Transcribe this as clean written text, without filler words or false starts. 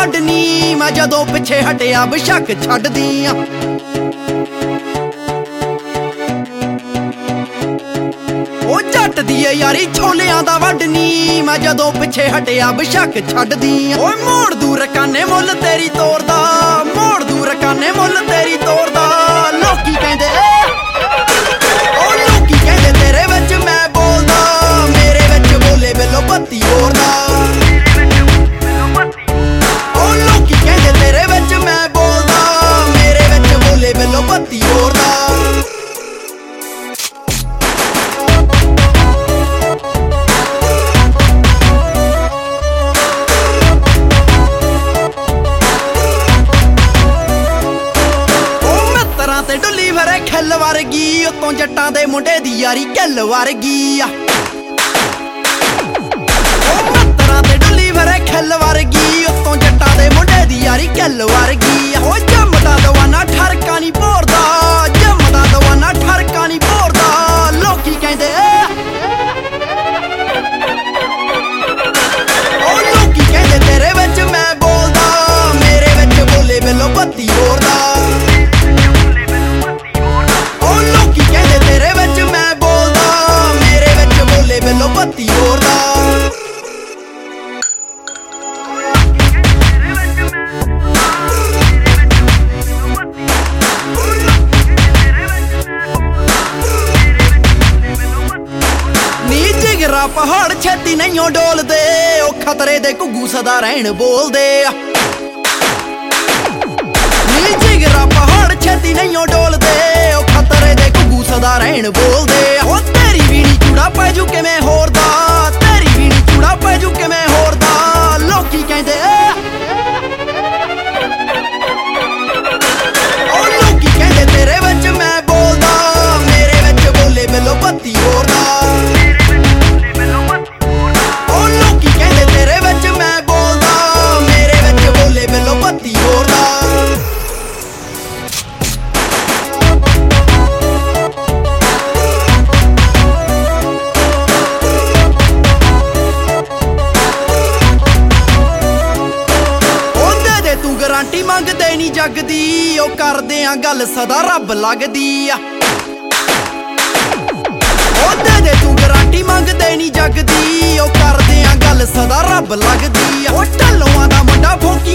ਵੱਢਨੀ ਮੈਂ ਜਦੋਂ ਪਿੱਛੇ ਹਟਿਆ ਬਸ਼ੱਕ ਛੱਡਦੀ ਆ। ਉਹ ਜੱਟ ਦੀ ਏ ਯਾਰੀ ਛੋਲਿਆਂ ਦਾ ਵੱਢਨੀ ਮੈਂ ਜਦੋਂ ਪਿੱਛੇ ਹਟਿਆ ਬਸ਼ੱਕ ਛੱਡਦੀ ਆ। ਓਏ ਮੋੜ ਦੂ ਰਕਾਨੇ ਮੁੱਲ ਤੇਰੀ ਤੋਰਦਾ, ਮੋੜ ਦੂ ਰਕਾਨੇ ਮੁੱਲ ਤੇਰੀ ਤੋਰਦਾ। ਲੋਕੀ ਕਹਿੰਦੇ ਉਹ ਲੋਕੀ ਕਹਿੰਦੇ ਤੇਰੇ ਵਿੱਚ ਮੈਂ ਬੋਲਦਾ, ਮੇਰੇ ਵਿੱਚ ਬੋਲੇ ਵੇਲੋ ਬੱਤੀ ਹੋਰ ਦਾ। ਉਹ ਲੋਕੀ ਕਹਿੰਦੇ ਤੇਰੇ ਵਿੱਚ ਮੈਂ ਬੋਲਦਾ, ਮੇਰੇ ਵਿੱਚ ਬੋਲੇ ਵੇਲੋ ਬੱਤੀ ਹੋਰ ਦਾ। ਤੇ ਡੁੱਲੀ ਫਿਰੇ ਖਿੱਲ ਵਰਗੀ, ਉਤੋਂ ਜੱਟਾਂ ਦੇ ਮੁੰਡੇ ਦੀ ਯਾਰੀ ਕਿੱਲ ਵਰਗੀ ਆ। ਉਹ ਮੱਤਰਾਂ ਤੇ ਡੁੱਲੀ ਫਿਰੇ ਖਿੱਲ ਵਰਗੀ, ਉਤੋਂ ਜੱਟਾਂ ਦੇ ਮੁੰਡੇ ਦੀ ਯਾਰੀ ਕਿੱਲ ਵਰਗੀ ਆ। ਉਹ ਜੰਮਦਾ ਦਵਾਨਾ ਠਰਕਾ ਨਹੀਂ ਭੋਰਦਾ, ਜੰਮਦਾ ਦਵਾਨਾ ਠਰਕਾ ਨਹੀਂ ਭੋਰਦਾ। ਲੋਕੀ ਕਹਿੰਦੇ ਉਹ ਲੋਕੀ ਕਹਿੰਦੇ ਤੇਰੇ ਵਿੱਚ ਮੈਂ ਬੋਲਦਾ, ਮੇਰੇ ਵਿੱਚ ਬੋਲੇ ਵੇਲੋ ਬੱਤੀ ਹੋਰ ਦਾ। ਵੇਲੋ ਬੱਤੀ ਹੋਰ ਦਾ। ਨੀ ਜਿਗਰਾ ਪਹਾੜ ਛੇਤੀ ਨਹੀਂਓ ਡੋਲਦੇ, ਉਹ ਖਤਰੇ ਦੇ ਘੁੱਗੂ ਸਦਾ ਰਹਿਣ ਬੋਲਦੇ ਆ। ਨੀ ਜਿਗਰਾ ਪਹਾੜ ਛੇਤੀ ਨਹੀਂਓ ਡੋਲਦੇ, ਉਹ ਖਤਰੇ ਦੇ ਘੁੱਗੂ ਸਦਾ ਰਹਿਣ ਬੋਲਦੇ ਆ। ਉਹ ਤੇਰੀ ਵੀਣੀ ਚੂੜਾ ਪੈ ਜੂ ਕਿਵੇਂ ਹੋਰ ਦਾ, ਤੇਰੀ ਵੀਣੀ ਚੂੜਾ ਪੈ ਜੂ ਕਿਵੇਂ ਹੋਰ ਦਾ। ਲੋਕੀ ਕਹਿੰਦੇ ਉਹ ਲੋਕੀ ਕਹਿੰਦੇ ਤੇਰੇ ਵਿੱਚ ਮੈਂ ਬੋਲਦਾ, ਮੇਰੇ ਵਿੱਚ ਬੋਲੇ ਵੇਲੋ ਬੱਤੀ ਹੋਰ ਦਾ। ਉਹ ਲੋਕੀ ਕਹਿੰਦੇ ਤੇਰੇ ਵਿੱਚ ਮੈਂ ਬੋਲਦਾ, ਮੇਰੇ ਵਿੱਚ ਬੋਲੇ ਵੇਲੋ ਬੱਤੀ ਹੋਰ ਦਾ। ਗਾਰੰਟੀ ਮੰਗਦੇ ਨੀ ਜੱਗ ਦੀ, ਉਹ ਕਰਦੇ ਆ ਗੱਲ ਸਦਾ ਰੱਬ ਲੱਗਦੀ ਆ। ਉਹ ਦੇ ਤੂੰ ਗਾਰੰਟੀ ਮੰਗਦੇ ਨੀ ਜੱਗ ਦੀ, ਉਹ ਕਰਦੇ ਆ ਗੱਲ ਸਦਾ ਰੱਬ ਲੱਗਦੀ ਆ। ਉਹ ਢੱਲੋਆਂ ਦਾ ਮੁੰਡਾ ਫੋਕੀ